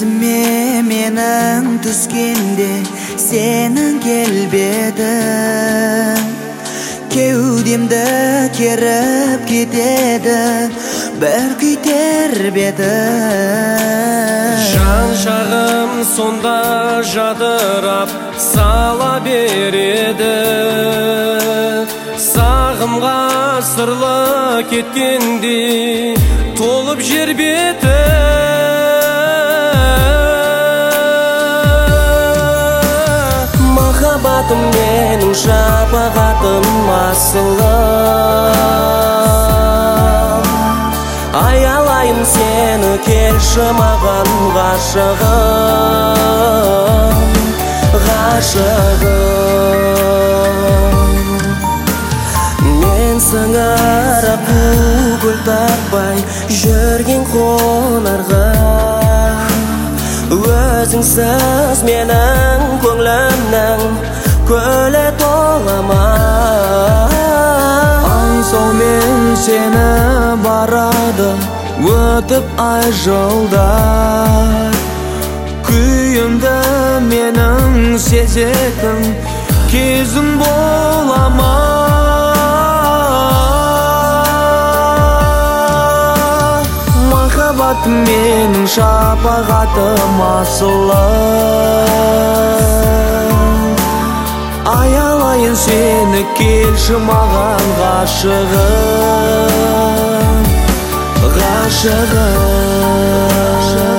Есіме менің түскенде сенің келбедің, кеудемді керіп кетеді бір күй тербедің. Жан жағым сонда жадырап сала береді, сағымға сырлы кеткендей толып жер беті. Махаббатым менің шапағатым асылым, аялайын сені келші маған ғашығым, ғашығым. Мен сыңарап көңіл таппай жүрген қонарға, өзіңсіз менің көңілімнің көлі толама. Аңсаумен сені барады өтіп ай жылдар, күйімді менің сезетін кезім болама. Махаббатым менің шапағатым асылым, аялайын сені келші маған ғашығым, ғашығым.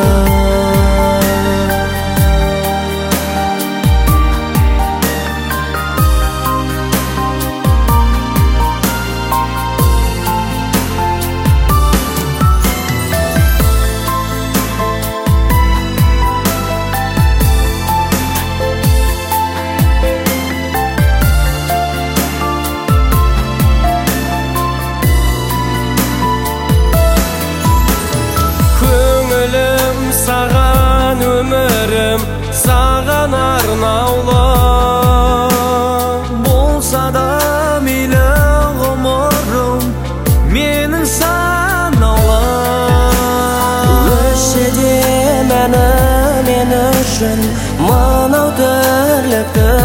Саған өмірім, саған арнаулы, болса да мейлі ғұмырым менің санаулы. өшсе де мәні мен үшін мынау тірліктің,